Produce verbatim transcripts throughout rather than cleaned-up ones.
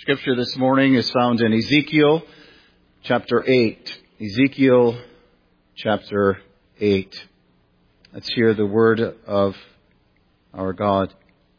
Scripture this morning is found in Ezekiel chapter eight. Ezekiel chapter eight. Let's hear the word of our God.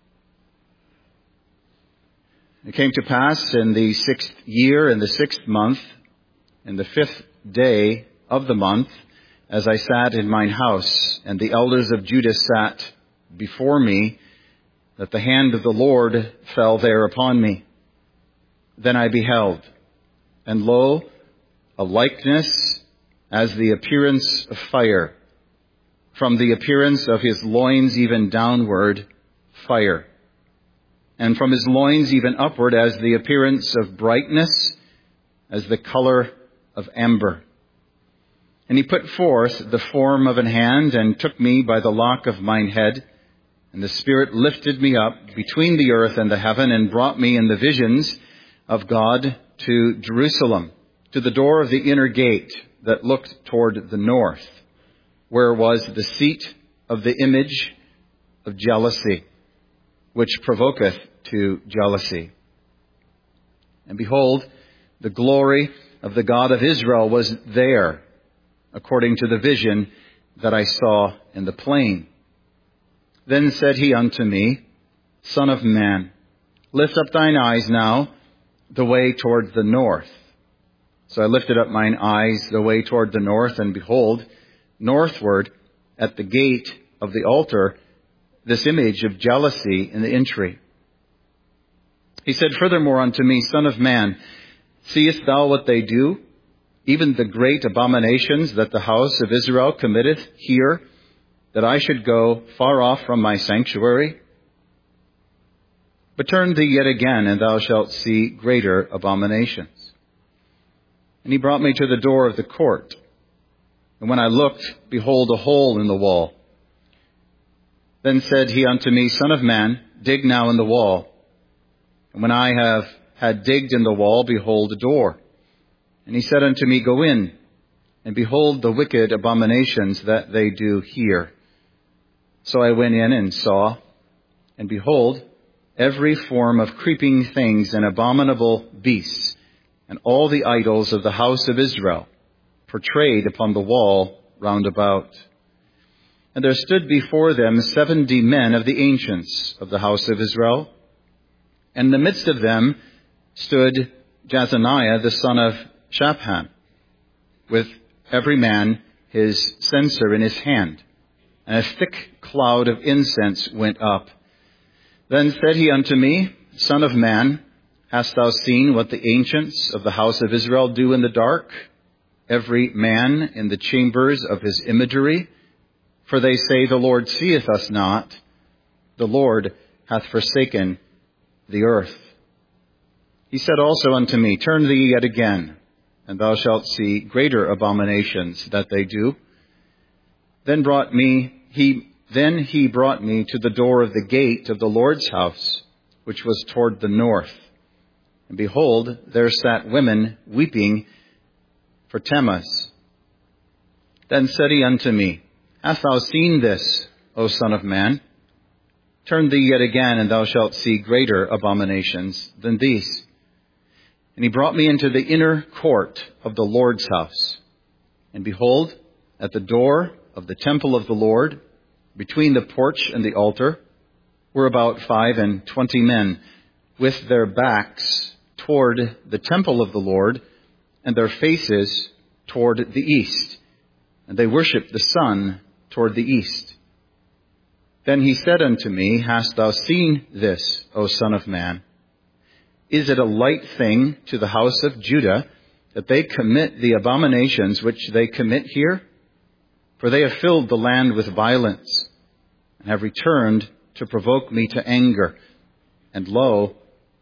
It came to pass in the sixth year, in the sixth month, in the fifth day of the month, as I sat in mine house, and the elders of Judah sat before me, that the hand of the Lord fell there upon me. Then I beheld, and lo, a likeness as the appearance of fire, from the appearance of his loins even downward, fire, and from his loins even upward as the appearance of brightness, as the color of amber. And he put forth the form of an hand, and took me by the lock of mine head, and the Spirit lifted me up between the earth and the heaven, and brought me in the visions of God to Jerusalem, to the door of the inner gate that looked toward the north, where was the seat of the image of jealousy, which provoketh to jealousy. And behold, the glory of the God of Israel was there, according to the vision that I saw in the plain. Then said he unto me, Son of man, lift up thine eyes now the way toward the north. So I lifted up mine eyes the way toward the north, and behold, northward at the gate of the altar, this image of jealousy in the entry. He said furthermore unto me, Son of man, seest thou what they do, even the great abominations that the house of Israel committeth here, that I should go far off from my sanctuary? But turn thee yet again, and thou shalt see greater abominations. And he brought me to the door of the court. And when I looked, behold, a hole in the wall. Then said he unto me, Son of man, dig now in the wall. And when I have had digged in the wall, behold, a door. And he said unto me, Go in, and behold the wicked abominations that they do here. So I went in and saw, and behold, every form of creeping things and abominable beasts, and all the idols of the house of Israel, portrayed upon the wall round about. And there stood before them seventy men of the ancients of the house of Israel. And in the midst of them stood Jazaniah the son of Shaphan, with every man his censer in his hand, and a thick cloud of incense went up. Then said he unto me, Son of man, hast thou seen what the ancients of the house of Israel do in the dark, every man in the chambers of his imagery? For they say, The Lord seeth us not, the Lord hath forsaken the earth. He said also unto me, Turn thee yet again, and thou shalt see greater abominations that they do. Then brought me he then he brought me to the door of the gate of the Lord's house, which was toward the north. And behold, there sat women weeping for Tammuz. Then said he unto me, Hast thou seen this, O Son of man? Turn thee yet again, and thou shalt see greater abominations than these. And he brought me into the inner court of the Lord's house. And behold, at the door of the temple of the Lord, between the porch and the altar, were about five and twenty men, with their backs toward the temple of the Lord, and their faces toward the east. And they worshipped the sun toward the east. Then he said unto me, Hast thou seen this, O Son of man? Is it a light thing to the house of Judah that they commit the abominations which they commit here? For they have filled the land with violence, and have returned to provoke me to anger. And lo,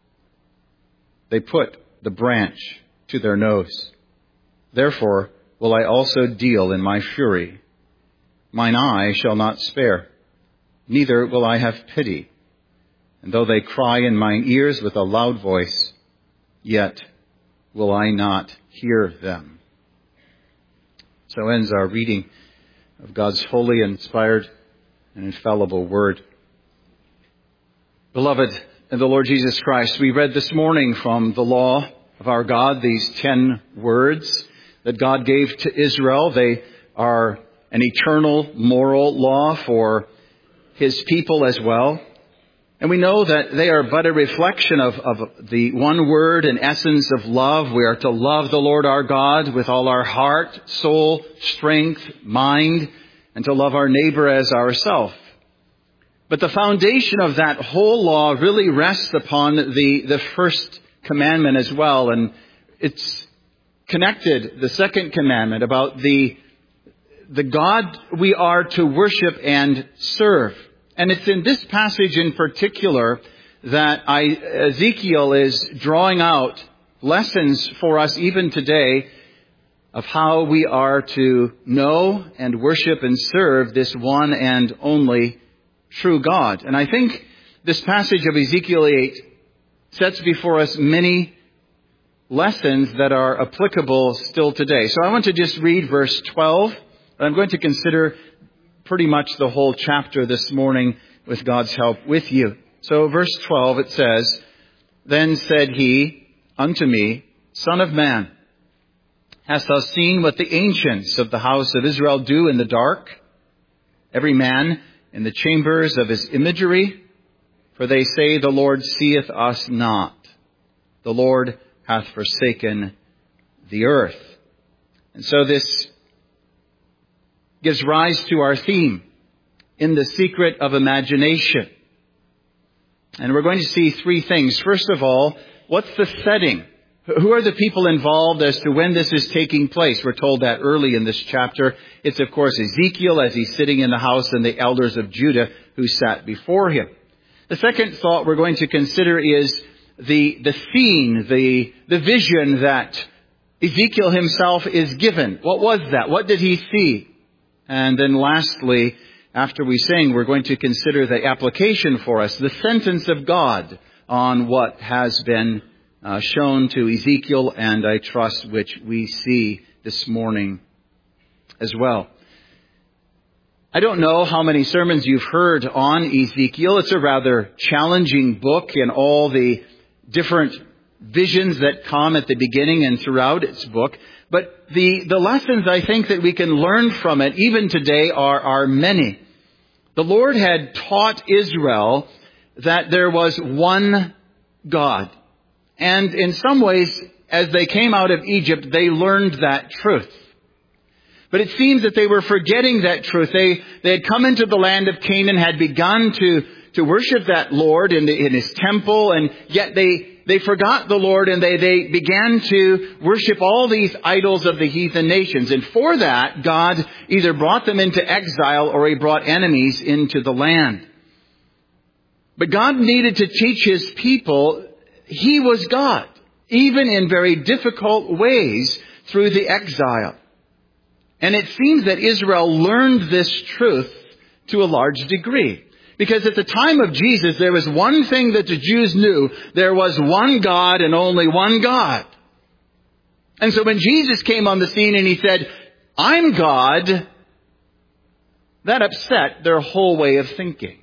they put the branch to their nose. Therefore will I also deal in my fury. Mine eye shall not spare, neither will I have pity. And though they cry in mine ears with a loud voice, yet will I not hear them. So ends our reading of God's holy, inspired, and infallible word. Beloved, in the Lord Jesus Christ, we read this morning from the law of our God, these ten words that God gave to Israel. They are an eternal moral law for His people as well. And we know that they are but a reflection of, of the one word and essence of love. We are to love the Lord our God with all our heart, soul, strength, mind, and to love our neighbor as ourselves. But the foundation of that whole law really rests upon the, the first commandment as well. And it's connected, the second commandment, about the, the God we are to worship and serve. And it's in this passage in particular that I, Ezekiel is drawing out lessons for us even today of how we are to know and worship and serve this one and only true God. And I think this passage of Ezekiel eight sets before us many lessons that are applicable still today. So I want to just read verse twelve. I'm going to consider pretty much the whole chapter this morning with God's help with you. So verse twelve, it says, "Then said he unto me, Son of man, hast thou seen what the ancients of the house of Israel do in the dark? Every man in the chambers of his imagery? For they say, the Lord seeth us not. The Lord hath forsaken the earth." And so this gives rise to our theme, in the secret of imagination. And we're going to see three things. First of all, what's the setting? Who are the people involved as to when this is taking place? We're told that early in this chapter. It's, of course, Ezekiel as he's sitting in the house and the elders of Judah who sat before him. The second thought we're going to consider is the, the scene, the, the vision that Ezekiel himself is given. What was that? What did he see? And then lastly, after we sing, we're going to consider the application for us, the sentence of God on what has been uh, shown to Ezekiel, and I trust which we see this morning as well. I don't know how many sermons you've heard on Ezekiel. It's a rather challenging book in all the different visions that come at the beginning and throughout its book. But the, the lessons I think that we can learn from it even today are, are many. The Lord had taught Israel that there was one God. And in some ways, as they came out of Egypt, they learned that truth. But it seems that they were forgetting that truth. They, they had come into the land of Canaan, had begun to, to worship that Lord in, the, in His temple, and yet they They forgot the Lord, and they, they began to worship all these idols of the heathen nations. And for that, God either brought them into exile or He brought enemies into the land. But God needed to teach His people He was God, even in very difficult ways through the exile. And it seems that Israel learned this truth to a large degree. Because at the time of Jesus, there was one thing that the Jews knew. There was one God and only one God. And so when Jesus came on the scene and He said, "I'm God," that upset their whole way of thinking.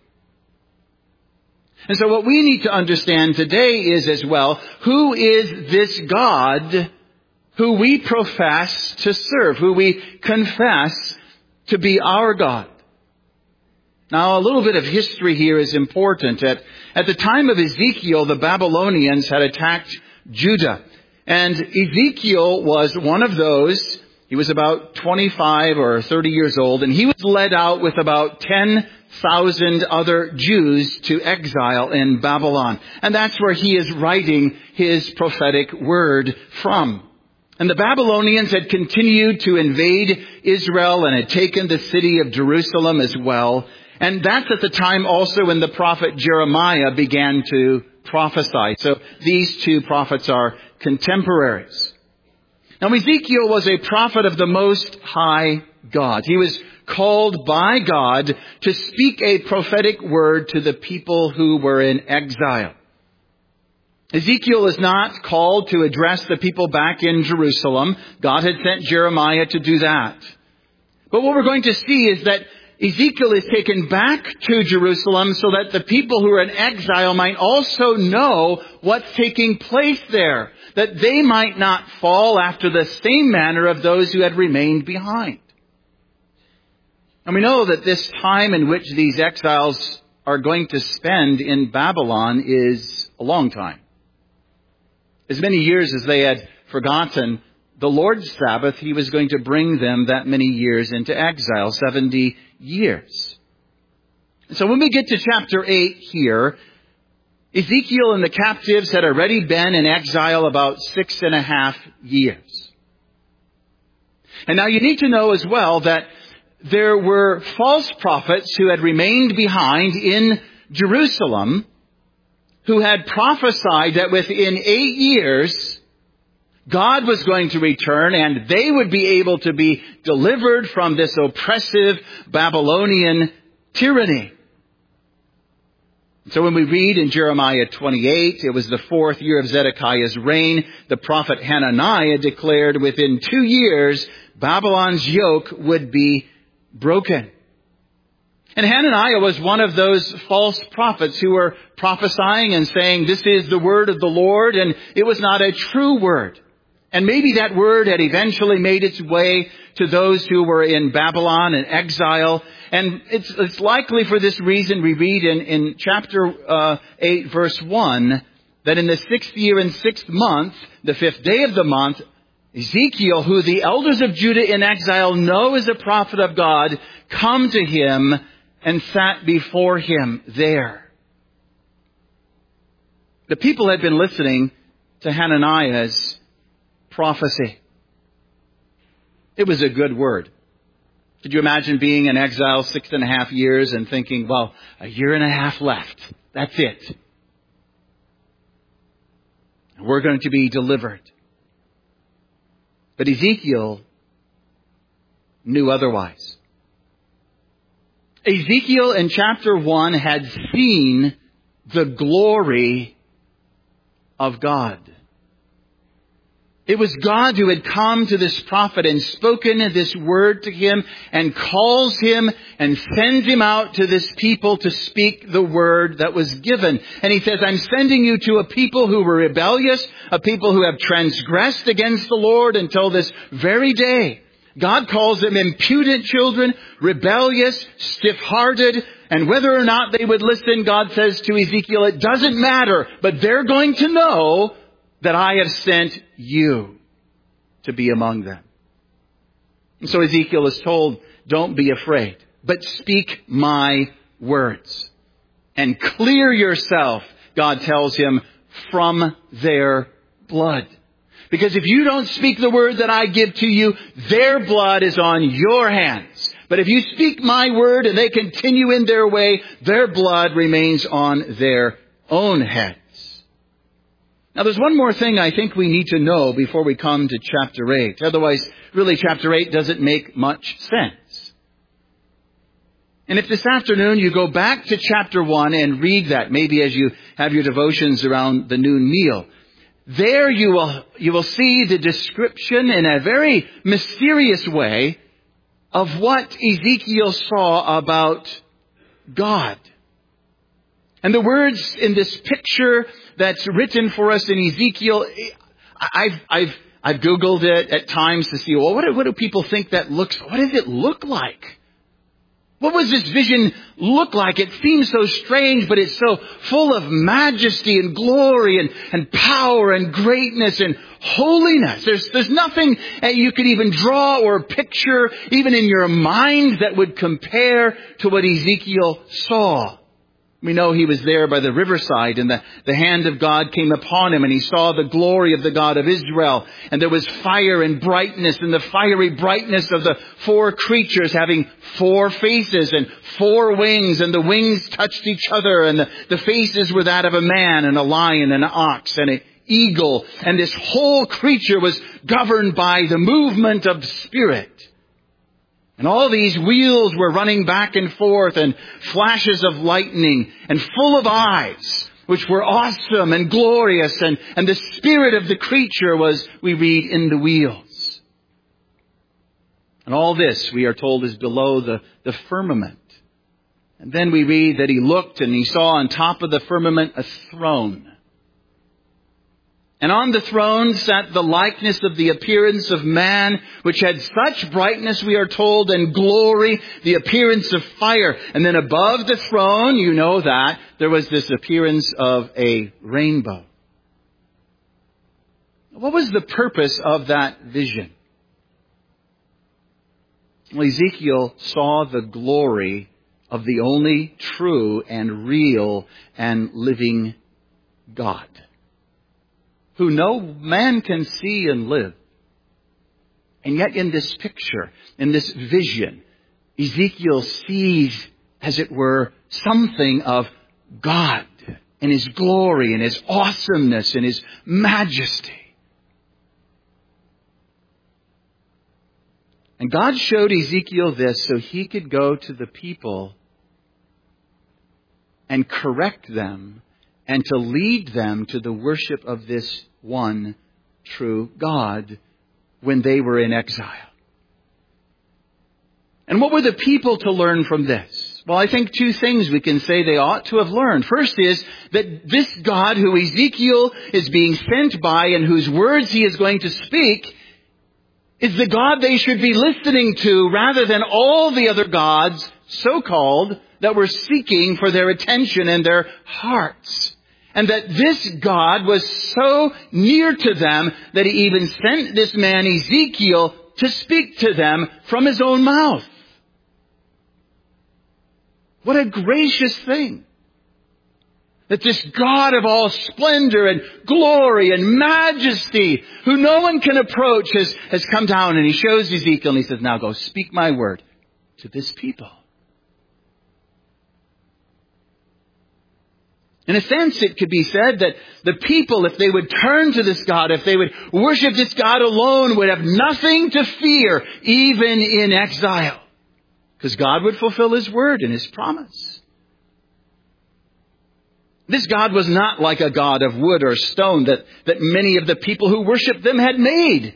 And so what we need to understand today is as well, who is this God who we profess to serve, who we confess to be our God? Now, a little bit of history here is important. At, at the time of Ezekiel, the Babylonians had attacked Judah. And Ezekiel was one of those. He was about twenty-five or thirty years old, and he was led out with about ten thousand other Jews to exile in Babylon. And that's where he is writing his prophetic word from. And the Babylonians had continued to invade Israel and had taken the city of Jerusalem as well. And that's at the time also when the prophet Jeremiah began to prophesy. So these two prophets are contemporaries. Now Ezekiel was a prophet of the Most High God. He was called by God to speak a prophetic word to the people who were in exile. Ezekiel is not called to address the people back in Jerusalem. God had sent Jeremiah to do that. But what we're going to see is that Ezekiel is taken back to Jerusalem so that the people who are in exile might also know what's taking place there, that they might not fall after the same manner of those who had remained behind. And we know that this time in which these exiles are going to spend in Babylon is a long time. As many years as they had forgotten the Lord's Sabbath, He was going to bring them that many years into exile, seventy years. So when we get to chapter eight here, Ezekiel and the captives had already been in exile about six and a half years. And now you need to know as well that there were false prophets who had remained behind in Jerusalem who had prophesied that within eight years, God was going to return and they would be able to be delivered from this oppressive Babylonian tyranny. So when we read in Jeremiah twenty-eight, it was the fourth year of Zedekiah's reign, the prophet Hananiah declared within two years, Babylon's yoke would be broken. And Hananiah was one of those false prophets who were prophesying and saying, this is the word of the Lord, and it was not a true word. And maybe that word had eventually made its way to those who were in Babylon and exile. And it's, it's likely for this reason we read in, in chapter uh, eight, verse one, that in the sixth year and sixth month, the fifth day of the month, Ezekiel, who the elders of Judah in exile know is a prophet of God, come to him and sat before him there. The people had been listening to Hananiah's prophecy. It was a good word. Could you imagine being in exile six and a half years and thinking, well, a year and a half left. That's it. We're going to be delivered. But Ezekiel knew otherwise. Ezekiel in chapter one had seen the glory of God. It was God who had come to this prophet and spoken this word to him and calls him and sends him out to this people to speak the word that was given. And he says, I'm sending you to a people who were rebellious, a people who have transgressed against the Lord until this very day. God calls them impudent children, rebellious, stiff-hearted, and whether or not they would listen, God says to Ezekiel, it doesn't matter, but they're going to know that I have sent you to be among them. And so Ezekiel is told, don't be afraid, but speak my words. And clear yourself, God tells him, from their blood. Because if you don't speak the word that I give to you, their blood is on your hands. But if you speak my word and they continue in their way, their blood remains on their own heads. Now there's one more thing I think we need to know before we come to chapter eight. Otherwise, really chapter eight doesn't make much sense. And if this afternoon you go back to chapter one and read that, maybe as you have your devotions around the noon meal, there you will, you will see the description in a very mysterious way of what Ezekiel saw about God. And the words in this picture that's written for us in Ezekiel, I've, I've, I've Googled it at times to see, well, what do, what do people think that looks, what does it look like? What was this vision look like? It seems so strange, but it's so full of majesty and glory and, and power and greatness and holiness. There's, there's nothing you could even draw or picture, even in your mind, that would compare to what Ezekiel saw. We know he was there by the riverside and the, the hand of God came upon him and he saw the glory of the God of Israel. And there was fire and brightness and the fiery brightness of the four creatures having four faces and four wings, and the wings touched each other, and the, the faces were that of a man and a lion and an ox and an eagle. And this whole creature was governed by the movement of spirit. And all these wheels were running back and forth, and flashes of lightning, and full of eyes, which were awesome and glorious. And, and the spirit of the creature was, we read, in the wheels. And all this, we are told, is below the, the firmament. And then we read that he looked and he saw on top of the firmament a throne. And on the throne sat the likeness of the appearance of man, which had such brightness, we are told, and glory, the appearance of fire. And then above the throne, you know that, there was this appearance of a rainbow. What was the purpose of that vision? Well, Ezekiel saw the glory of the only true and real and living God, who no man can see and live. And yet in this picture, in this vision, Ezekiel sees, as it were, something of God and His glory and His awesomeness and His majesty. And God showed Ezekiel this so he could go to the people and correct them and to lead them to the worship of this one true God when they were in exile. And what were the people to learn from this? Well, I think two things we can say they ought to have learned. First is that this God who Ezekiel is being sent by and whose words he is going to speak is the God they should be listening to rather than all the other gods, so-called, that were seeking for their attention and their hearts. And that this God was so near to them that He even sent this man Ezekiel to speak to them from His own mouth. What a gracious thing. That this God of all splendor and glory and majesty, who no one can approach, has, has come down, and He shows Ezekiel and He says, now go speak my word to this people. In a sense, it could be said that the people, if they would turn to this God, if they would worship this God alone, would have nothing to fear, even in exile. Because God would fulfill His word and His promise. This God was not like a God of wood or stone that, that many of the people who worshiped them had made.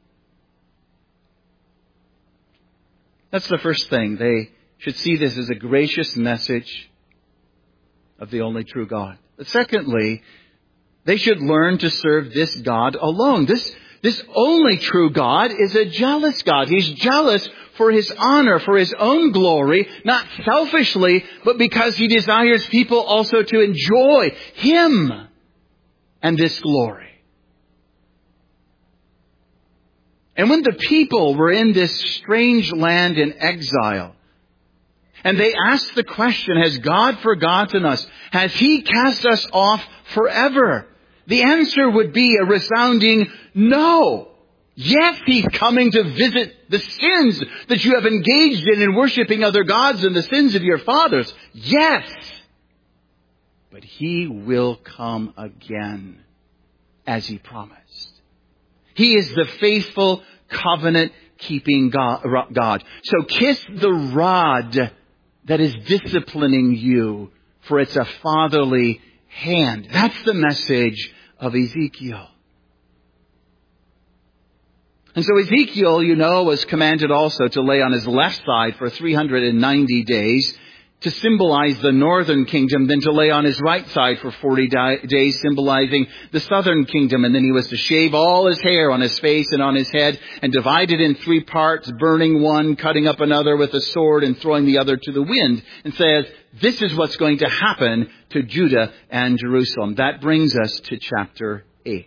That's the first thing. They should see this as a gracious message of the only true God. But secondly, they should learn to serve this God alone. This, this only true God is a jealous God. He's jealous for His honor, for His own glory, not selfishly, but because He desires people also to enjoy Him and this glory. And when the people were in this strange land in exile, and they asked the question, has God forgotten us? Has He cast us off forever? The answer would be a resounding no. Yes, He's coming to visit the sins that you have engaged in in worshiping other gods and the sins of your fathers. Yes. But He will come again as He promised. He is the faithful covenant-keeping God. So kiss the rod that is disciplining you, for it's a fatherly hand. That's the message of Ezekiel. And so Ezekiel, you know, was commanded also to lay on his left side for three hundred ninety days to symbolize the northern kingdom, then to lay on his right side for forty days, symbolizing the southern kingdom. And then he was to shave all his hair on his face and on his head and divide it in three parts, burning one, cutting up another with a sword and throwing the other to the wind. And says, this is what's going to happen to Judah and Jerusalem. That brings us to chapter eight.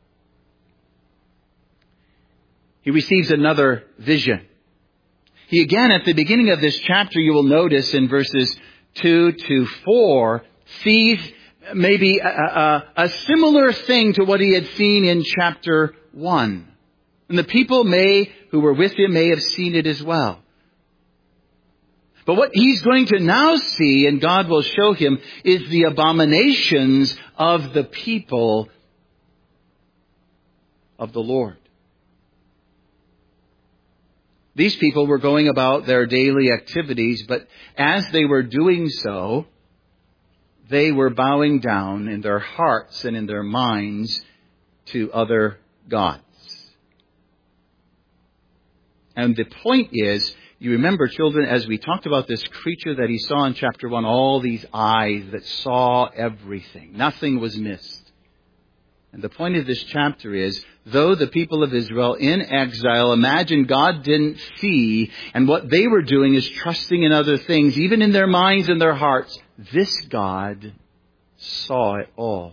He receives another vision. He again, at the beginning of this chapter, you will notice in verses two to four, sees maybe a, a, a similar thing to what he had seen in chapter one. And the people may, who were with him, may have seen it as well. But what he's going to now see, and God will show him, is the abominations of the people of the Lord. These people were going about their daily activities, but as they were doing so, they were bowing down in their hearts and in their minds to other gods. And the point is, you remember, children, as we talked about this creature that he saw in chapter one, all these eyes that saw everything. Nothing was missed. And the point of this chapter is, though the people of Israel in exile imagine God didn't see, and what they were doing is trusting in other things, even in their minds and their hearts, this God saw it all.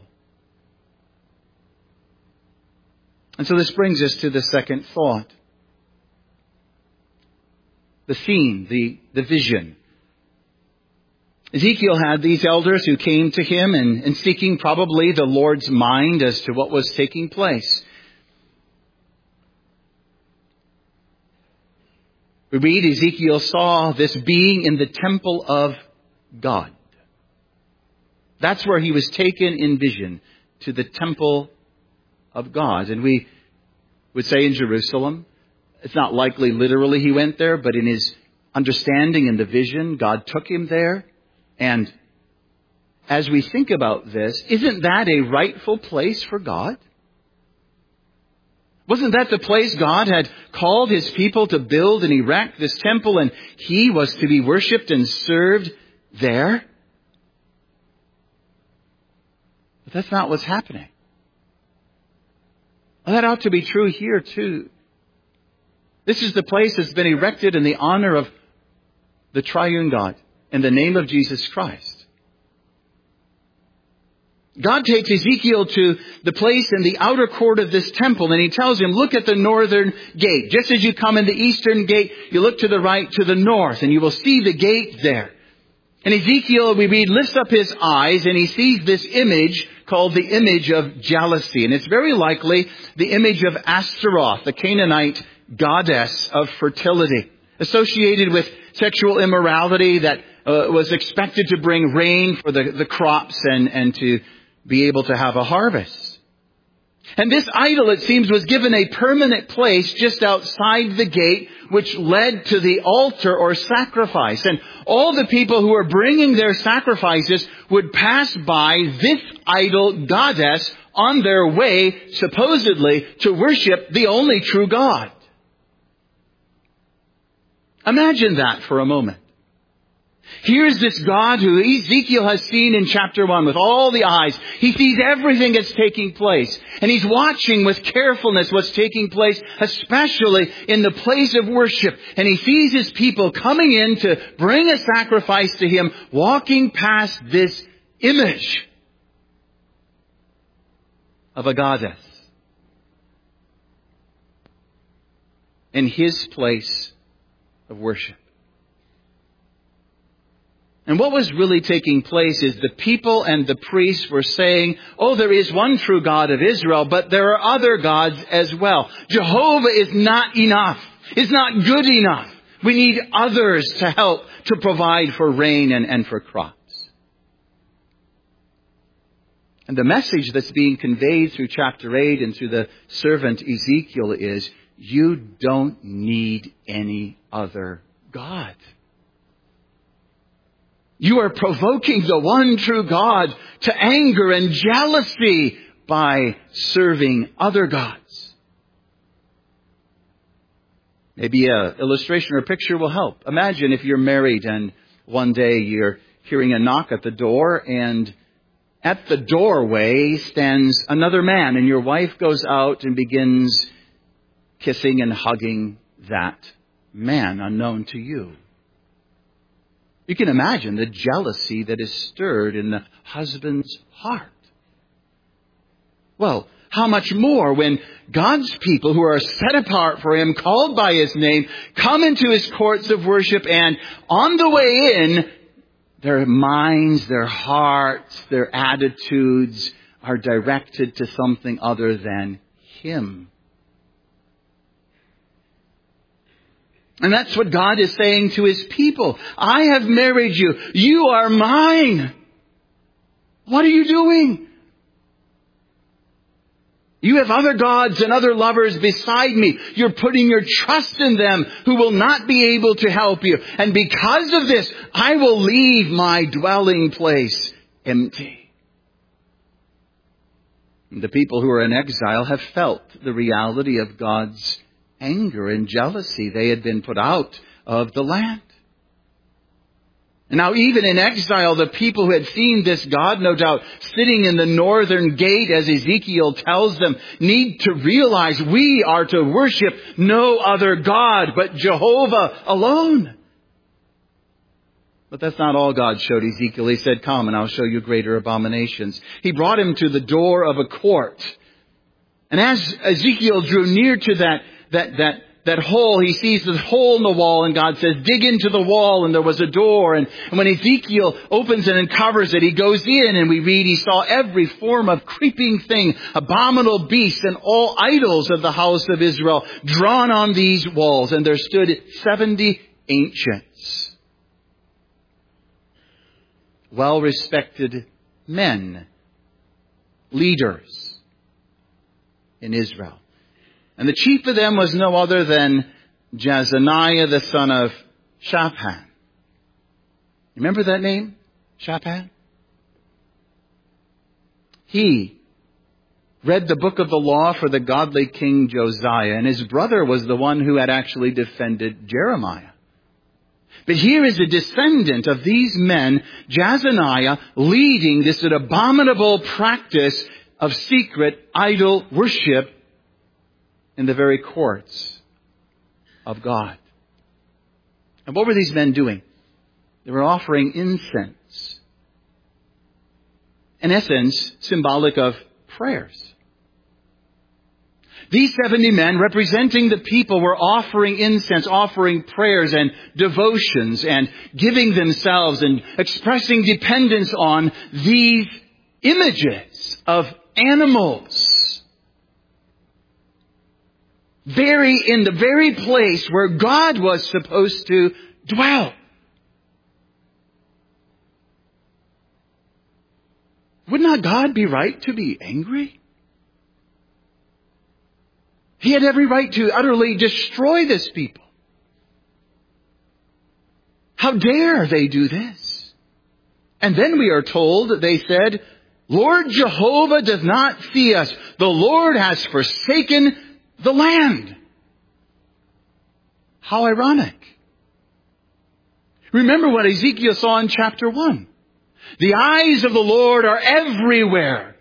And so this brings us to the second thought. The theme, the, the vision. Ezekiel had these elders who came to him and, and seeking probably the Lord's mind as to what was taking place. We read Ezekiel saw this being in the temple of God. That's where he was taken in vision, to the temple of God. And we would say in Jerusalem, it's not likely literally he went there, but in his understanding and the vision, God took him there. And as we think about this, isn't that a rightful place for God? Wasn't that the place God had called his people to build and erect this temple, and he was to be worshipped and served there? But that's not what's happening. Well, that ought to be true here too. This is the place that's been erected in the honor of the triune God, in the name of Jesus Christ. God takes Ezekiel to the place in the outer court of this temple, and he tells him, look at the northern gate. Just as you come in the eastern gate, you look to the right, to the north, and you will see the gate there. And Ezekiel, we read, lifts up his eyes, and he sees this image called the image of jealousy. And it's very likely the image of Ashtaroth, the Canaanite goddess of fertility, associated with sexual immorality that uh, was expected to bring rain for the, the crops and, and to be able to have a harvest. And this idol, it seems, was given a permanent place just outside the gate, which led to the altar or sacrifice. And all the people who were bringing their sacrifices would pass by this idol goddess on their way, supposedly, to worship the only true God. Imagine that for a moment. Here's this God who Ezekiel has seen in chapter one with all the eyes. He sees everything that's taking place. And he's watching with carefulness what's taking place, especially in the place of worship. And he sees his people coming in to bring a sacrifice to him, walking past this image of a goddess in his place of worship. And what was really taking place is the people and the priests were saying, oh, there is one true God of Israel, but there are other gods as well. Jehovah is not enough. It's not good enough. We need others to help to provide for rain and, and for crops. And the message that's being conveyed through chapter eight and through the servant Ezekiel is, you don't need any other God. You are provoking the one true God to anger and jealousy by serving other gods. Maybe an illustration or a picture will help. Imagine if you're married and one day you're hearing a knock at the door, and at the doorway stands another man, and your wife goes out and begins kissing and hugging that man unknown to you. You can imagine the jealousy that is stirred in the husband's heart. Well, how much more when God's people who are set apart for him, called by his name, come into his courts of worship, and on the way in, their minds, their hearts, their attitudes are directed to something other than him. And that's what God is saying to his people. I have married you. You are mine. What are you doing? You have other gods and other lovers beside me. You're putting your trust in them who will not be able to help you. And because of this, I will leave my dwelling place empty. And the people who are in exile have felt the reality of God's anger and jealousy. They had been put out of the land. And now even in exile, the people who had seen this God, no doubt, sitting in the northern gate, as Ezekiel tells them, need to realize we are to worship no other God but Jehovah alone. But that's not all God showed Ezekiel. He said, come and I'll show you greater abominations. He brought him to the door of a court. And as Ezekiel drew near to that, that, that, that hole, he sees this hole in the wall, and God says, dig into the wall, and there was a door. And, and when Ezekiel opens it and covers it, he goes in, and we read, he saw every form of creeping thing, abominable beasts, and all idols of the house of Israel drawn on these walls. And there stood seventy ancients, well-respected men, leaders in Israel. And the chief of them was no other than Jazaniah, the son of Shaphan. Remember that name? Shaphan? He read the book of the law for the godly king Josiah, and his brother was the one who had actually defended Jeremiah. But here is a descendant of these men, Jazaniah, leading this abominable practice of secret idol worship in the very courts of God. And what were these men doing? They were offering incense. In essence, symbolic of prayers. These seventy men, representing the people, were offering incense, offering prayers and devotions, and giving themselves and expressing dependence on these images of animals. Very in the very place where God was supposed to dwell. Would not God be right to be angry? He had every right to utterly destroy this people. How dare they do this? And then we are told that they said, Lord Jehovah does not see us. The Lord has forsaken the land. How ironic. Remember what Ezekiel saw in chapter one. The eyes of the Lord are everywhere.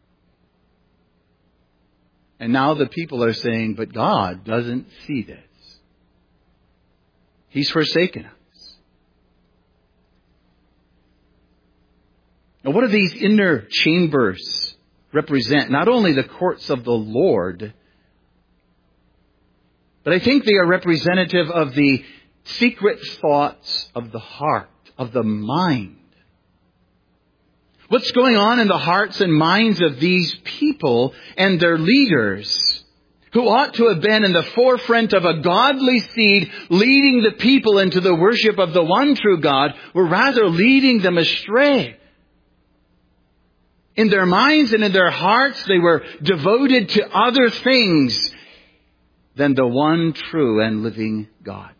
And now the people are saying, but God doesn't see this. He's forsaken us. Now, what do these inner chambers represent? Not only the courts of the Lord, but I think they are representative of the secret thoughts of the heart, of the mind. What's going on in the hearts and minds of these people and their leaders, who ought to have been in the forefront of a godly seed, leading the people into the worship of the one true God, were rather leading them astray. In their minds and in their hearts, they were devoted to other things than the one true and living God.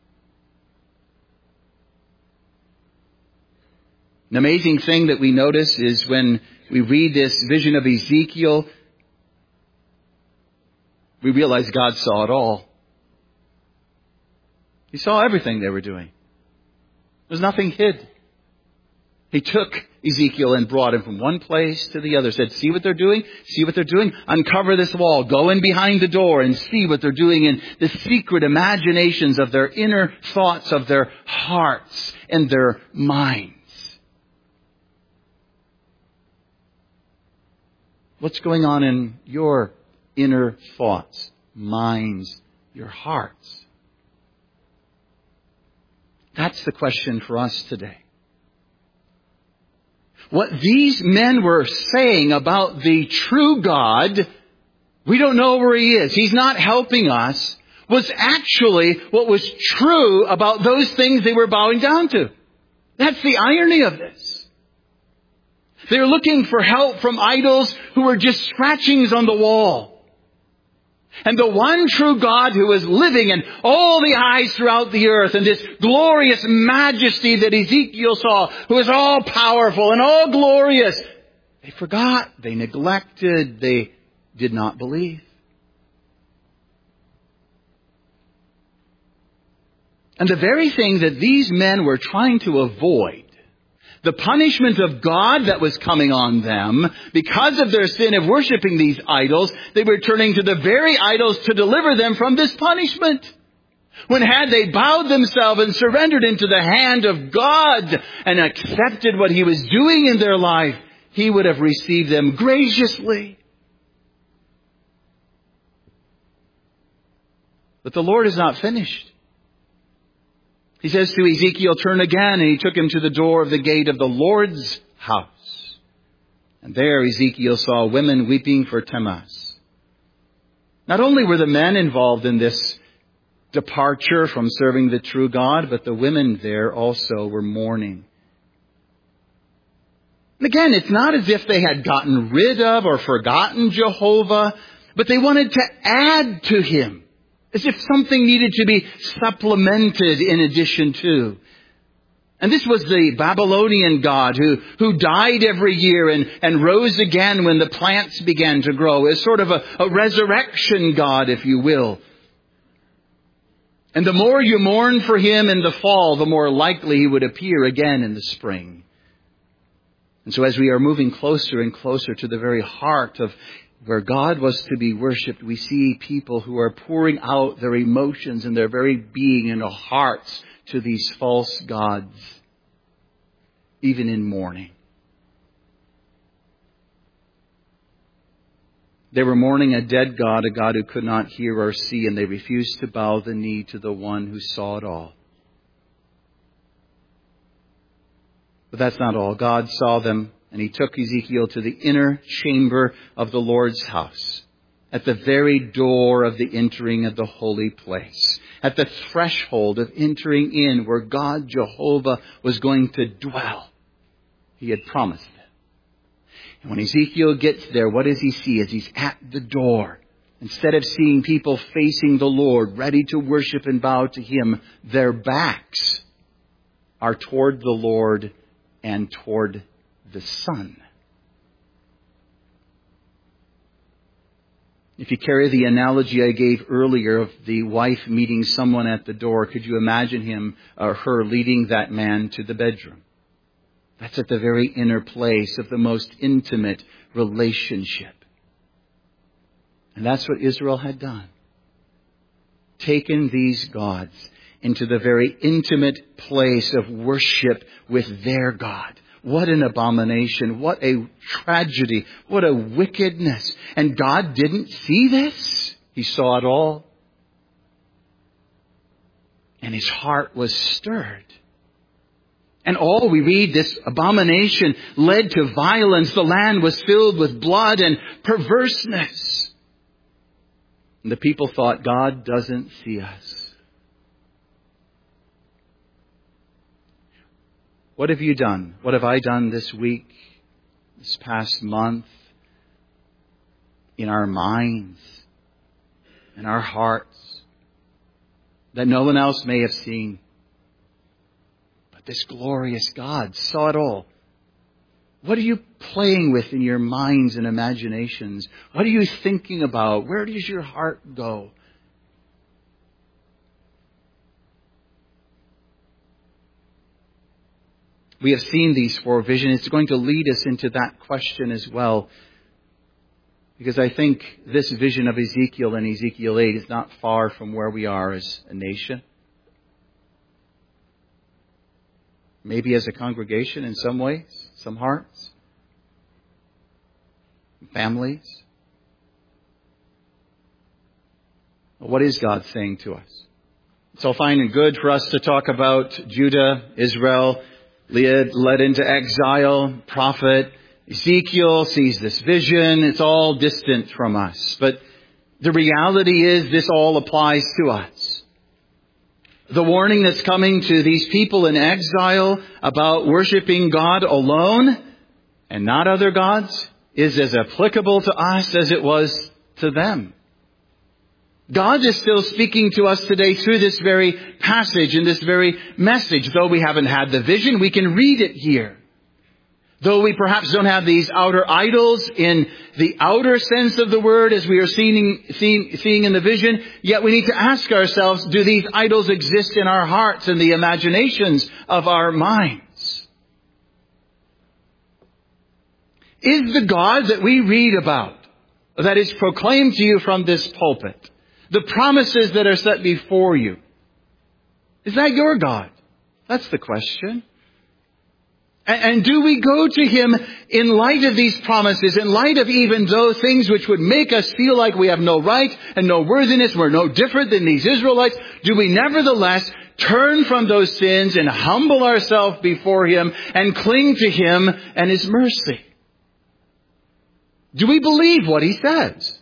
An amazing thing that we notice is when we read this vision of Ezekiel, we realize God saw it all. He saw everything they were doing. There's nothing hid. He took Ezekiel and brought him from one place to the other. Said, see what they're doing? See what they're doing? Uncover this wall. Go in behind the door and see what they're doing in the secret imaginations of their inner thoughts, of their hearts and their minds. What's going on in your inner thoughts, minds, your hearts? That's the question for us today. What these men were saying about the true God, we don't know where He is. He's not helping us, was actually what was true about those things they were bowing down to. That's the irony of this. They were looking for help from idols who were just scratchings on the wall. And the one true God who is living in all the eyes throughout the earth, and this glorious majesty that Ezekiel saw, who is all powerful and all glorious, they forgot, they neglected, they did not believe. And the very thing that these men were trying to avoid, the punishment of God that was coming on them, because of their sin of worshiping these idols, they were turning to the very idols to deliver them from this punishment. When had they bowed themselves and surrendered into the hand of God and accepted what He was doing in their life, He would have received them graciously. But the Lord is not finished. He says to Ezekiel, turn again, and He took him to the door of the gate of the Lord's house. And there Ezekiel saw women weeping for Tammuz. Not only were the men involved in this departure from serving the true God, but the women there also were mourning. And again, it's not as if they had gotten rid of or forgotten Jehovah, but they wanted to add to Him. As if something needed to be supplemented in addition to. And this was the Babylonian god who, who died every year and, and rose again when the plants began to grow. As sort of a, a resurrection god, if you will. And the more you mourn for him in the fall, the more likely he would appear again in the spring. And so as we are moving closer and closer to the very heart of where God was to be worshipped, we see people who are pouring out their emotions and their very being and their hearts to these false gods, even in mourning. They were mourning a dead God, a God who could not hear or see, and they refused to bow the knee to the one who saw it all. But that's not all. God saw them. And He took Ezekiel to the inner chamber of the Lord's house, at the very door of the entering of the holy place, at the threshold of entering in where God, Jehovah, was going to dwell. He had promised it. And when Ezekiel gets there, what does he see as he's at the door? Instead of seeing people facing the Lord, ready to worship and bow to Him, their backs are toward the Lord and toward the sun. If you carry the analogy I gave earlier of the wife meeting someone at the door, could you imagine him or her leading that man to the bedroom? That's at the very inner place of the most intimate relationship. And that's what Israel had done. Taken these gods into the very intimate place of worship with their God. What an abomination. What a tragedy. What a wickedness. And God didn't see this. He saw it all. And His heart was stirred. And all we read, this abomination led to violence. The land was filled with blood and perverseness. And the people thought, God doesn't see us. What have you done? What have I done this week, this past month, in our minds, in our hearts, that no one else may have seen? But this glorious God saw it all. What are you playing with in your minds and imaginations? What are you thinking about? Where does your heart go? We have seen these four visions. It's going to lead us into that question as well. Because I think this vision of Ezekiel and Ezekiel eight is not far from where we are as a nation. Maybe as a congregation in some ways, some hearts, families. What is God saying to us? It's all fine and good for us to talk about Judah, Israel, led, led into exile, prophet. Ezekiel sees this vision. It's all distant from us. But the reality is this all applies to us. The warning that's coming to these people in exile about worshiping God alone and not other gods is as applicable to us as it was to them. God is still speaking to us today through this very passage and this very message. Though we haven't had the vision, we can read it here. Though we perhaps don't have these outer idols in the outer sense of the word as we are seeing, seeing, seeing in the vision, yet we need to ask ourselves, do these idols exist in our hearts and the imaginations of our minds? Is the God that we read about, that is proclaimed to you from this pulpit, the promises that are set before you, is that your God? That's the question. And do we go to Him in light of these promises, in light of even those things which would make us feel like we have no right and no worthiness, we're no different than these Israelites? Do we nevertheless turn from those sins and humble ourselves before Him and cling to Him and His mercy? Do we believe what He says?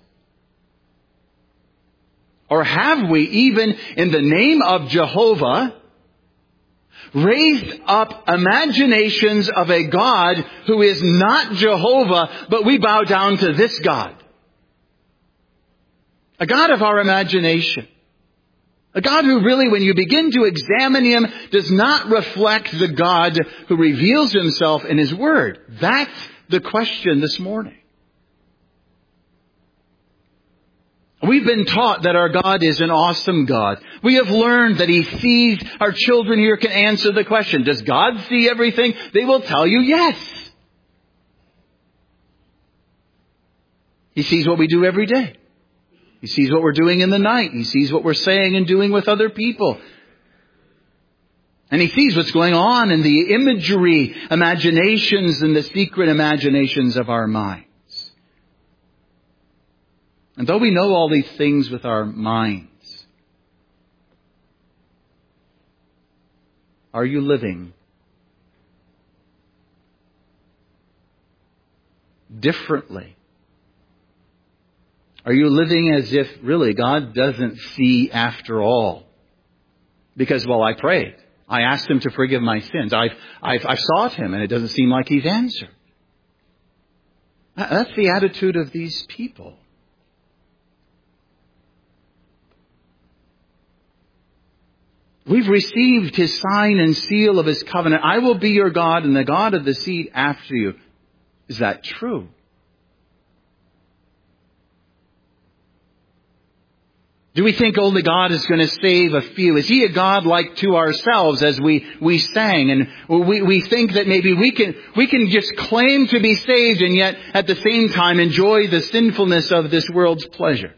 Or have we, even in the name of Jehovah, raised up imaginations of a God who is not Jehovah, but we bow down to this God? A God of our imagination. A God who really, when you begin to examine Him, does not reflect the God who reveals Himself in His Word. That's the question this morning. We've been taught that our God is an awesome God. We have learned that He sees. Our children here can answer the question, does God see everything? They will tell you yes. He sees what we do every day. He sees what we're doing in the night. He sees what we're saying and doing with other people. And He sees what's going on in the imagery, imaginations, and the secret imaginations of our mind. And though we know all these things with our minds, are you living differently? Are you living as if really God doesn't see after all? Because, well, I prayed. I asked Him to forgive my sins. I've, I've, I've sought Him and it doesn't seem like He's answered. That's the attitude of these people. We've received His sign and seal of His covenant. I will be your God and the God of the seed after you. Is that true? Do we think only God is going to save a few? Is He a God like to ourselves, as we, we sang? And we, we think that maybe we can, we can just claim to be saved and yet at the same time enjoy the sinfulness of this world's pleasure.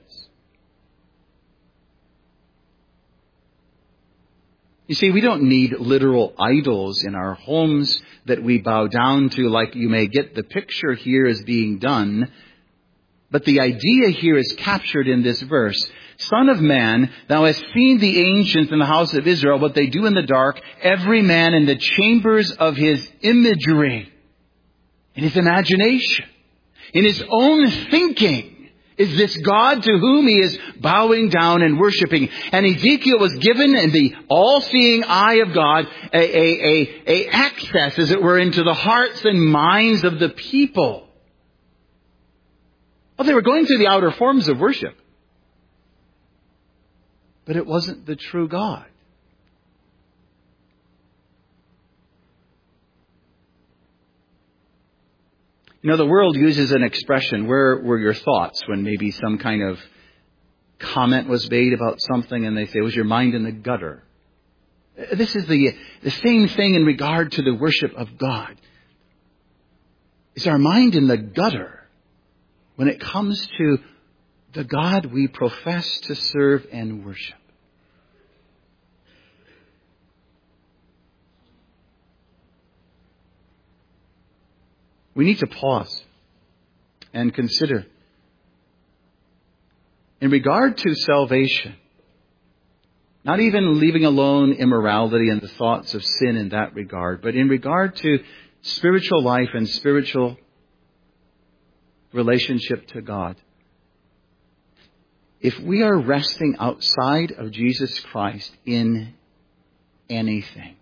You see, we don't need literal idols in our homes that we bow down to, like you may get the picture here as being done. But the idea here is captured in this verse. Son of man, thou hast seen the ancients in the house of Israel, what they do in the dark, every man in the chambers of his imagery, in his imagination, in his own thinking. Is this God to whom he is bowing down and worshiping? And Ezekiel was given in the all-seeing eye of God a, a, a, a access, as it were, into the hearts and minds of the people. Well, they were going through the outer forms of worship. But it wasn't the true God. You know, the world uses an expression, where were your thoughts, when maybe some kind of comment was made about something and they say, was your mind in the gutter? This is the, the same thing in regard to the worship of God. Is our mind in the gutter when it comes to the God we profess to serve and worship? We need to pause and consider, in regard to salvation, not even leaving alone immorality and the thoughts of sin in that regard, but in regard to spiritual life and spiritual relationship to God. If we are resting outside of Jesus Christ in anything,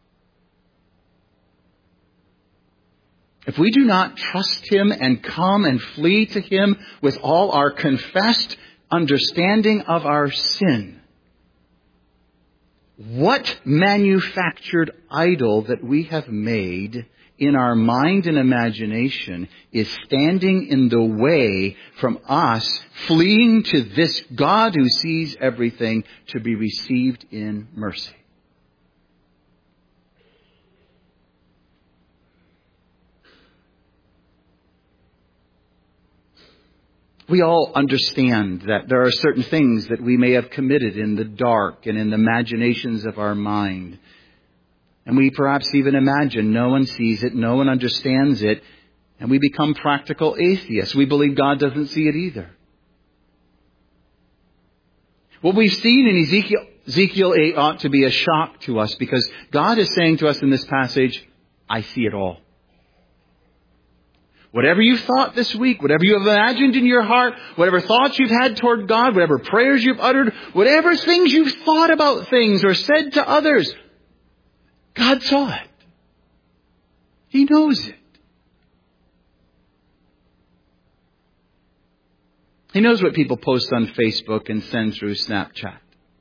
if we do not trust Him and come and flee to Him with all our confessed understanding of our sin, what manufactured idol that we have made in our mind and imagination is standing in the way from us fleeing to this God who sees everything to be received in mercy. We all understand that there are certain things that we may have committed in the dark and in the imaginations of our mind. And we perhaps even imagine no one sees it, no one understands it, and we become practical atheists. We believe God doesn't see it either. What we've seen in Ezekiel, Ezekiel eight ought to be a shock to us, because God is saying to us in this passage, I see it all. Whatever you've thought this week, whatever you have imagined in your heart, whatever thoughts you've had toward God, whatever prayers you've uttered, whatever things you've thought about things or said to others, God saw it. He knows it. He knows what people post on Facebook and send through Snapchat.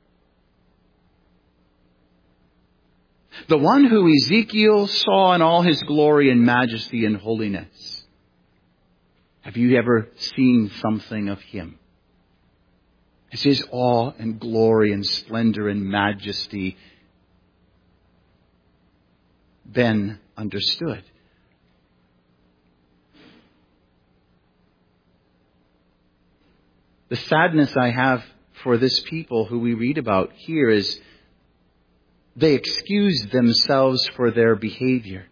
The one who Ezekiel saw in all his glory and majesty and holiness. Have you ever seen something of him? Has his awe and glory and splendor and majesty been understood? The sadness I have for this people who we read about here is they excuse themselves for their behavior.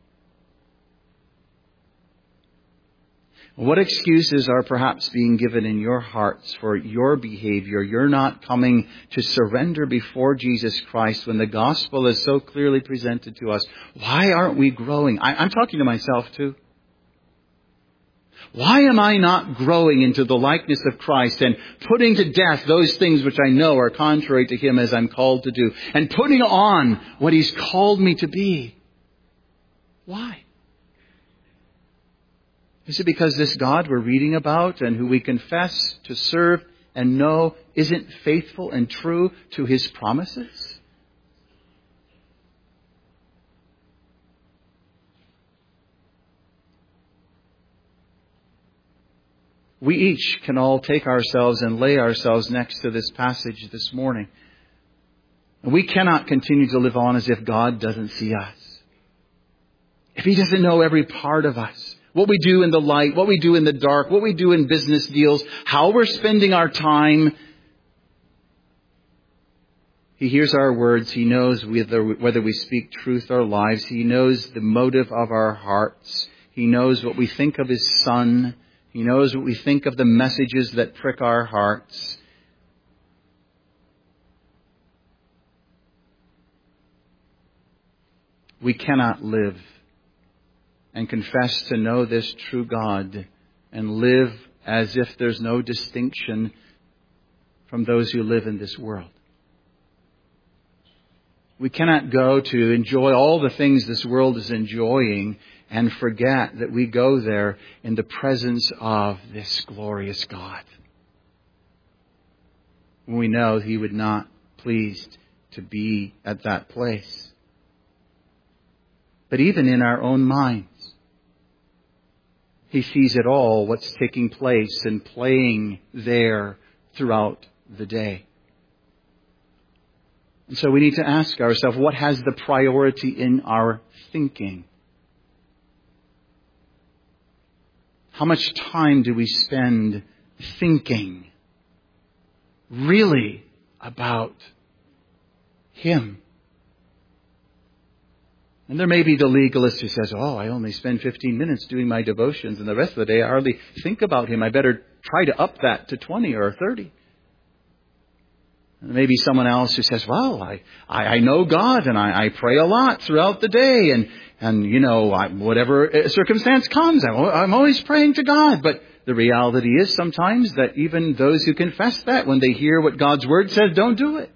What excuses are perhaps being given in your hearts for your behavior? You're not coming to surrender before Jesus Christ when the gospel is so clearly presented to us. Why aren't we growing? I, I'm talking to myself too. Why am I not growing into the likeness of Christ and putting to death those things which I know are contrary to Him as I'm called to do, and putting on what He's called me to be? Why? Is it because this God we're reading about and who we confess to serve and know isn't faithful and true to His promises? We each can all take ourselves and lay ourselves next to this passage this morning. And we cannot continue to live on as if God doesn't see us. If He doesn't know every part of us. What we do in the light, what we do in the dark, what we do in business deals, how we're spending our time. He hears our words. He knows whether, whether we speak truth or lies. He knows the motive of our hearts. He knows what we think of His Son. He knows what we think of the messages that prick our hearts. We cannot live and confess to know this true God and live as if there's no distinction from those who live in this world. We cannot go to enjoy all the things this world is enjoying and forget that we go there in the presence of this glorious God. We know He would not pleased to be at that place. But even in our own minds, He sees it all, what's taking place and playing there throughout the day. And so we need to ask ourselves, what has the priority in our thinking? How much time do we spend thinking really about Him? And there may be the legalist who says, oh, I only spend fifteen minutes doing my devotions and the rest of the day I hardly think about Him. I better try to up that to twenty or thirty. And maybe someone else who says, well, I, I, I know God and I, I pray a lot throughout the day. And, and you know, I, whatever circumstance comes, I'm, I'm always praying to God. But the reality is sometimes that even those who confess that, when they hear what God's Word says, don't do it.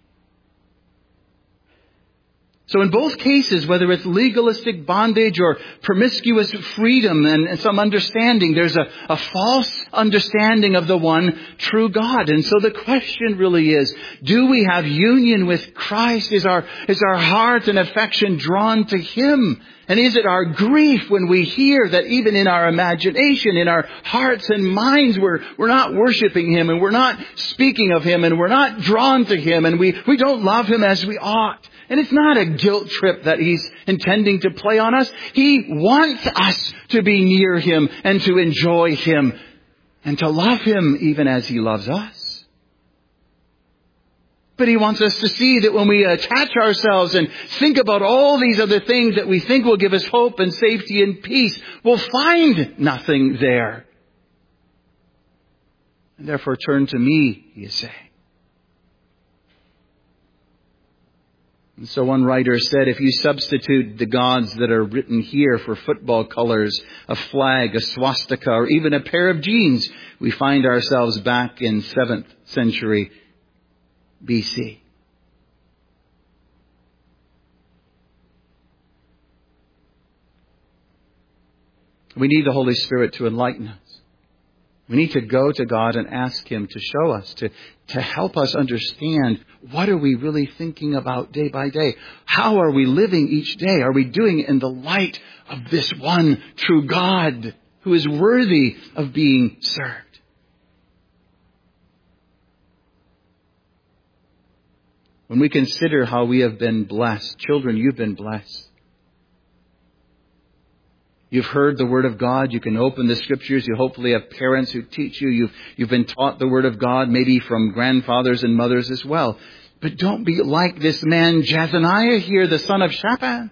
So in both cases, whether it's legalistic bondage or promiscuous freedom and, and some understanding, there's a, a false understanding of the one true God. And so the question really is, do we have union with Christ? Is our, is our heart and affection drawn to Him And is it our grief when we hear that even in our imagination, in our hearts and minds, we're, we're not worshiping Him and we're not speaking of Him and we're not drawn to Him and we, we don't love Him as we ought? And it's not a guilt trip that He's intending to play on us. He wants us to be near Him and to enjoy Him and to love Him even as He loves us. But He wants us to see that when we attach ourselves and think about all these other things that we think will give us hope and safety and peace, we'll find nothing there. And therefore turn to me, He is saying. And so one writer said, if you substitute the gods that are written here for football colors, a flag, a swastika, or even a pair of jeans, we find ourselves back in seventh century B C. We need the Holy Spirit to enlighten us. We need to go to God and ask Him to show us, to, to help us understand what are we really thinking about day by day? How are we living each day? Are we doing it in the light of this one true God who is worthy of being served? When we consider how we have been blessed, children, you've been blessed. You've heard the Word of God. You can open the Scriptures. You hopefully have parents who teach you. You've, you've been taught the Word of God, maybe from grandfathers and mothers as well. But don't be like this man Jezaniah here, the son of Shaphan.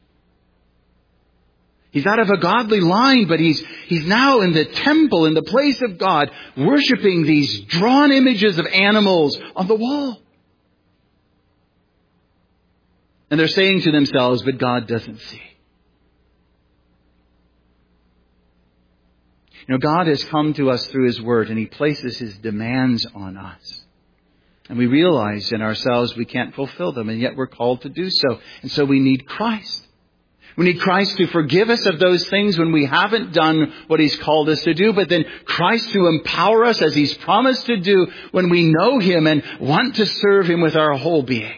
He's out of a godly line, but he's, he's now in the temple, in the place of God, worshiping these drawn images of animals on the wall. And they're saying to themselves, but God doesn't see. You know, God has come to us through His Word and He places His demands on us. And we realize in ourselves we can't fulfill them, and yet we're called to do so. And so we need Christ. We need Christ to forgive us of those things when we haven't done what He's called us to do, but then Christ to empower us as He's promised to do when we know Him and want to serve Him with our whole being.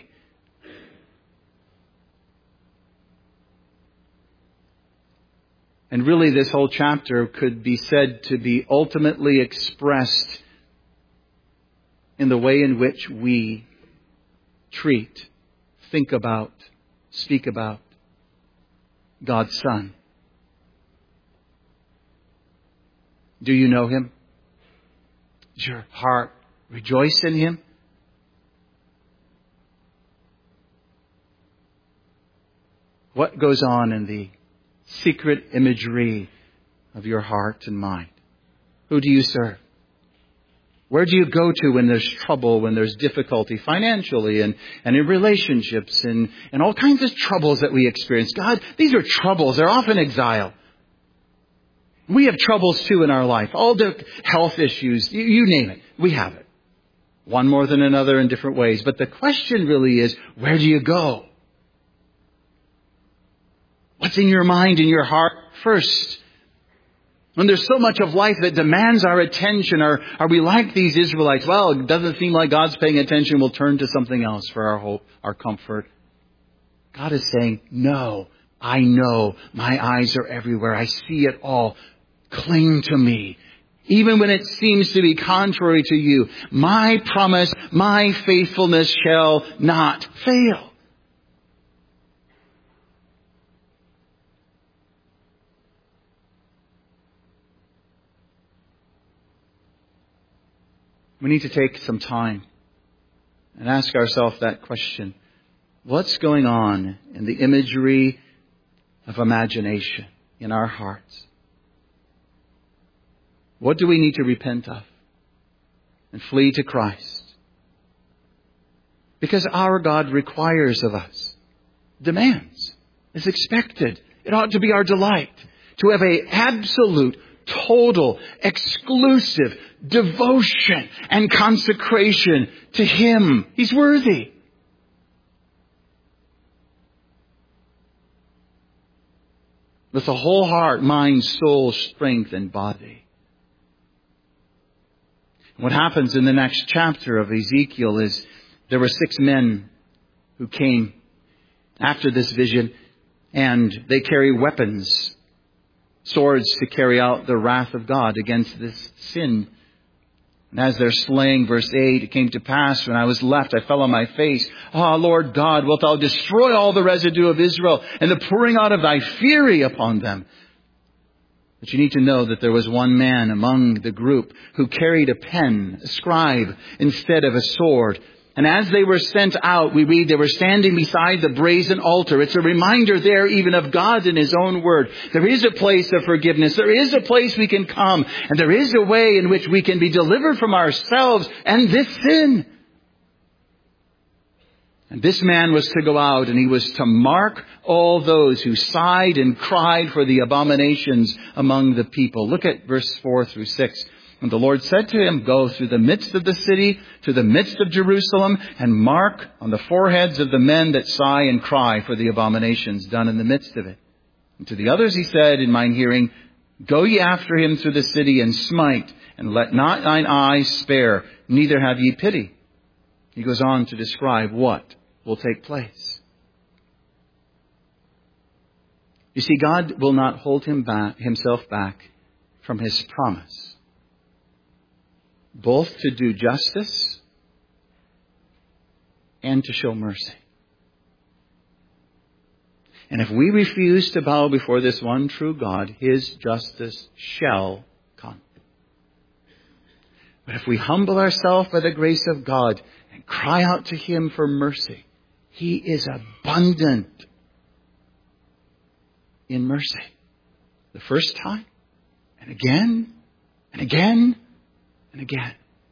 And really this whole chapter could be said to be ultimately expressed in the way in which we treat, think about, speak about God's Son. Do you know Him? Does your heart rejoice in Him? What goes on in the secret imagery of your heart and mind? Who do you serve? Where do you go to when there's trouble, when there's difficulty financially and, and in relationships and, and all kinds of troubles that we experience? God, these are troubles. They're often exile. We have troubles too in our life. All the health issues, you, you name it. We have it. One more than another in different ways. But the question really is, where do you go? What's in your mind and your heart first? When there's so much of life that demands our attention, are, are we like these Israelites? Well, it doesn't seem like God's paying attention. We'll turn to something else for our hope, our comfort. God is saying, no, I know. My eyes are everywhere. I see it all. Cling to me. Even when it seems to be contrary to you, my promise, my faithfulness shall not fail. We need to take some time and ask ourselves that question. What's going on in the imagery of imagination in our hearts? What do we need to repent of and flee to Christ? Because our God requires of us, demands, is expected. It ought to be our delight to have an absolute, total, exclusive devotion and consecration to Him. He's worthy. With a whole heart, mind, soul, strength, and body. What happens in the next chapter of Ezekiel is there were six men who came after this vision, And they carry weapons, swords to carry out the wrath of God against this sin. And as they're slaying, verse eight, it came to pass when I was left, I fell on my face. Ah, Lord God, wilt thou destroy all the residue of Israel and the pouring out of thy fury upon them? But you need to know that there was one man among the group who carried a pen, a scribe, instead of a sword. And as they were sent out, we read they were standing beside the brazen altar. It's a reminder there even of God in His own word. There is a place of forgiveness. There is a place we can come. And there is a way in which we can be delivered from ourselves and this sin. And this man was to go out and he was to mark all those who sighed and cried for the abominations among the people. Look at verse four through six. And the Lord said to him, go through the midst of the city, to the midst of Jerusalem, and mark on the foreheads of the men that sigh and cry for the abominations done in the midst of it. And to the others he said in mine hearing, go ye after him through the city and smite, and let not thine eyes spare, neither have ye pity. He goes on to describe what will take place. You see, God will not hold him back, himself back from His promise, both to do justice and to show mercy. And if we refuse to bow before this one true God, His justice shall come. But if we humble ourselves by the grace of God and cry out to Him for mercy, He is abundant in mercy. The first time, and again, and again, and again.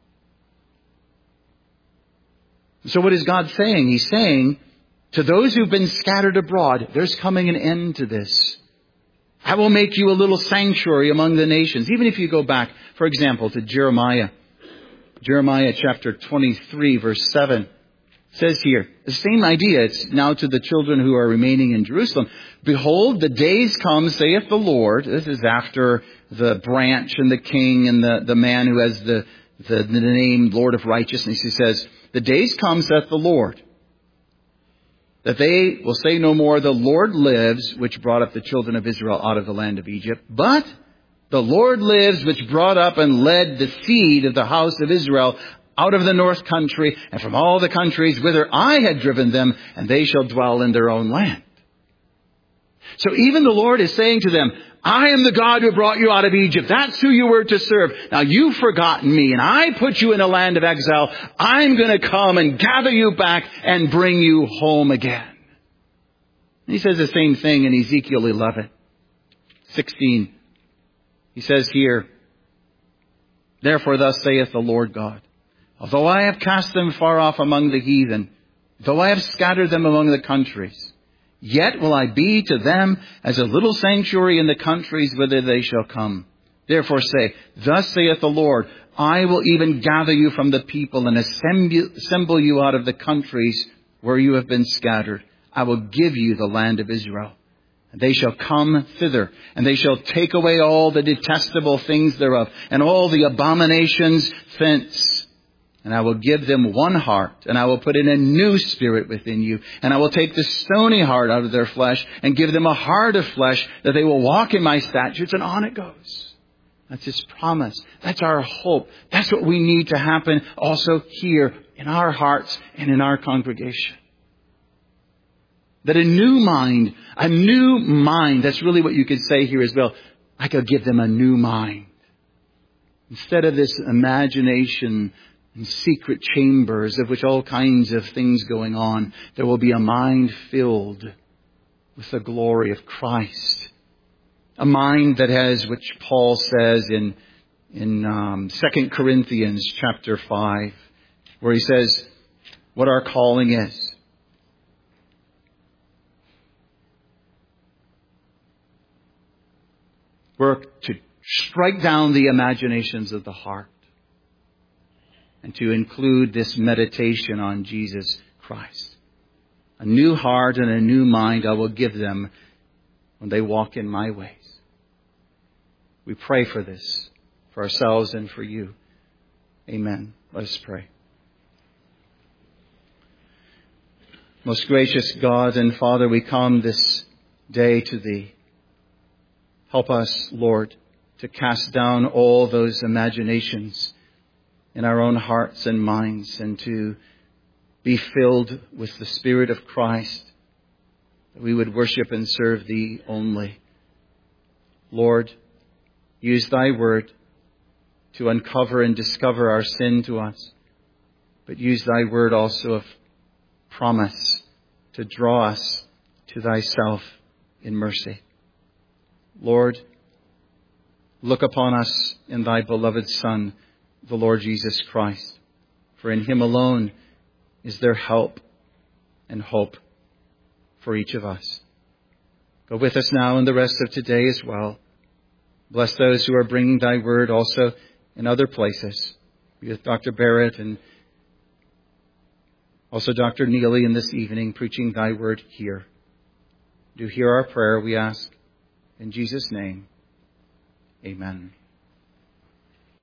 So what is God saying? He's saying to those who've been scattered abroad, there's coming an end to this. I will make you a little sanctuary among the nations. Even if you go back, for example, to Jeremiah. Jeremiah chapter twenty-three, verse seven. Says here, the same idea. It's now to the children who are remaining in Jerusalem. Behold, the days come, saith the Lord. This is after the branch and the king and the, the man who has the, the, the name Lord of Righteousness. He says, the days come, saith the Lord, that they will say no more, the Lord lives, which brought up the children of Israel out of the land of Egypt. But the Lord lives, which brought up and led the seed of the house of Israel out of the north country and from all the countries whither I had driven them, and they shall dwell in their own land. So even the Lord is saying to them, I am the God who brought you out of Egypt. That's who you were to serve. Now you've forgotten me, and I put you in a land of exile. I'm going to come and gather you back and bring you home again. And he says the same thing in Ezekiel eleven, sixteen. He says here, therefore thus saith the Lord God, although I have cast them far off among the heathen, though I have scattered them among the countries, yet will I be to them as a little sanctuary in the countries whither they shall come. Therefore say, thus saith the Lord, I will even gather you from the people and assemble you out of the countries where you have been scattered. I will give you the land of Israel. And they shall come thither, and they shall take away all the detestable things thereof, and all the abominations thence. And I will give them one heart, and I will put in a new spirit within you. And I will take the stony heart out of their flesh, and give them a heart of flesh, that they will walk in my statutes. And on it goes. That's His promise. That's our hope. That's what we need to happen also here in our hearts and in our congregation. That a new mind, a new mind, that's really what you could say here as well. I could give them a new mind. Instead of this imagination and secret chambers of which all kinds of things going on, there will be a mind filled with the glory of Christ. A mind that has, which Paul says in, in um, Second Corinthians chapter five, where he says what our calling is. We're to strike down the imaginations of the heart and to include this meditation on Jesus Christ. A new heart and a new mind I will give them when they walk in my ways. We pray for this, for ourselves and for you. Amen. Let us pray. Most gracious God and Father, we come this day to Thee. Help us, Lord, to cast down all those imaginations in our own hearts and minds and to be filled with the Spirit of Christ, that we would worship and serve Thee only. Lord, use Thy word to uncover and discover our sin to us, but use Thy word also of promise to draw us to Thyself in mercy. Lord, look upon us in Thy beloved Son, the Lord Jesus Christ, for in Him alone is there help and hope for each of us. Go with us now and the rest of today as well. Bless those who are bringing Thy word also in other places. Be with Doctor Barrett and also Doctor Neely in this evening preaching Thy word here. Do hear our prayer, we ask. In Jesus' name, amen.